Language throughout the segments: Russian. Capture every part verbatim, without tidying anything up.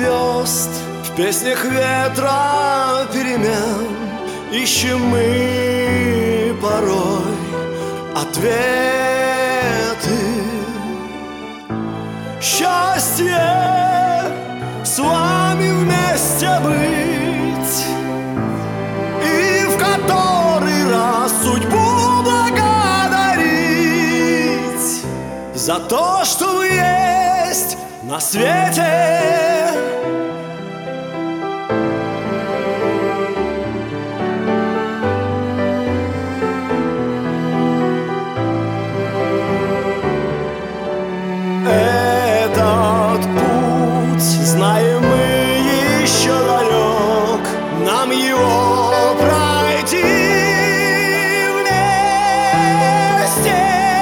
звезд, в песнях ветра перемен ищем мы порой ответы. Счастье с вами вместе быть, и в который раз судьбу благодарить за то, что вы есть на свете. Этот путь, знаем мы, еще далек, нам его пройти вместе.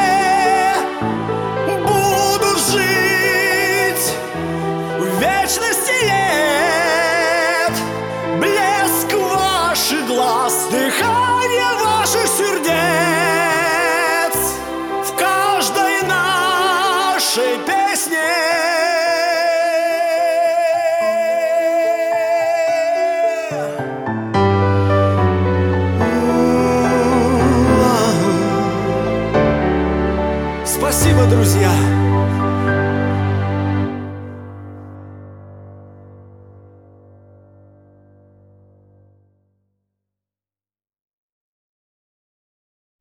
Буду жить в вечности лет, блеск ваших глаз, дыхание ваших сердец в каждой нашей песне. Спасибо, друзья.